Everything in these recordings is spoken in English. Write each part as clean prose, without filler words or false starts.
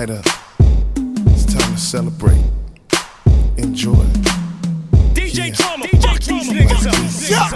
Light up. It's time to celebrate. Enjoy. DJ Drama, fuck these niggas up.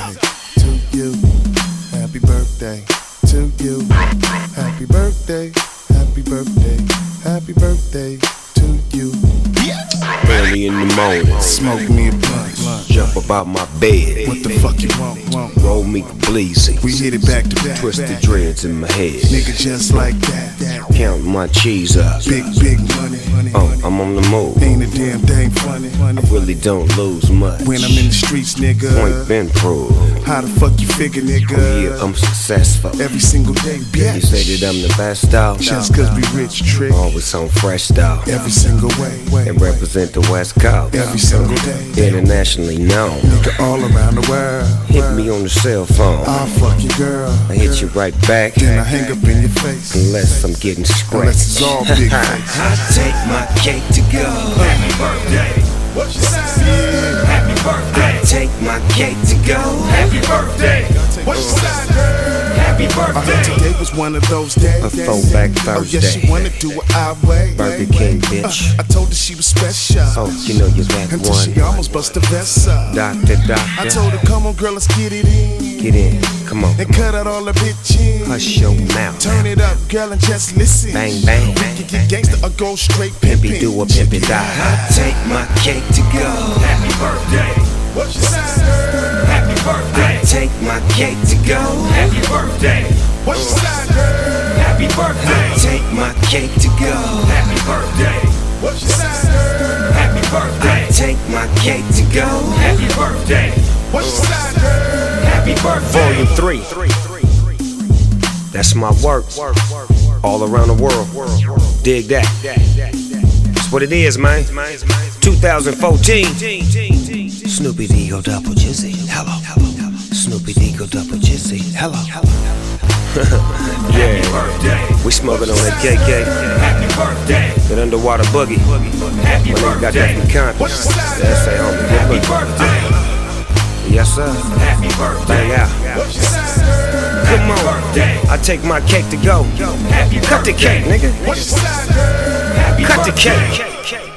Happy birthday to you. Happy birthday to you. Happy birthday. Happy birthday. Happy birthday to you. Early in the morning, Smoke me a blunt. jump about my bed. What the fuck you want? Roll me bleezy. We hit it back to back. Twisted dreads in my head. Nigga just like that. Count my cheese up. Big money. I'm on the move. Ain't a damn thing funny. I really don't lose much. When I'm in the streets, nigga. Point been proved. How the fuck you figure, nigga? Oh yeah, I'm successful. Every single day, bitch. You say that I'm the best out. Just cause we rich, trick. Always on fresh style. Every single way. And represent the West Coast. Every single day. Internationally known. Nigga all around the world. Hit me on the cell phone. I'll fuck your girl. I hit you right back. Then I hang up in your face. Unless I'm getting Unless it's scratched. all big face. I take my cake to go. Happy birthday. What you say? Happy birthday. I take my cake to go. Happy birthday. What you say? Happy I heard birthday. today was one of those days. A throwback Oh yeah, Thursday. she wanna do it our way. Burger King, bitch. I told her she was special. Oh, you know you got Until one. she almost bust the vest up. Doctor, I told her, come on, girl, let's get it in. get in. Come on. And cut out all the bitches. Hush your mouth. Turn it up, girl, and just listen. Bang, bang. We can get gangsta or go straight Pimpy pimpin'. do a pimpy die. I take my cake to go. Happy birthday. What you say? Happy birthday. I take my cake to go. Happy birthday. What you say? Happy birthday. I take my cake to go. Happy birthday. What you say? Happy birthday. I take my cake to go. Happy birthday. What you say? Happy birthday. Volume 3. That's my work. All around the world. Dig that. That's what it is, man. 2014. Snoopy D go double jizzy. Hello. Snoopy D go double jizzy. Hello. Happy birthday. We smoking on that KK. Happy birthday. That underwater boogie. Happy When they got that birthday. from What you Compton. say? That's a homie. Good Happy looking. birthday. Yes, sir. Happy birthday. Bang out. What you say? Come Happy on. birthday. I take my cake to go. Happy Cut the birthday. cake, nigga. What you say? Happy Cut the birthday. cake.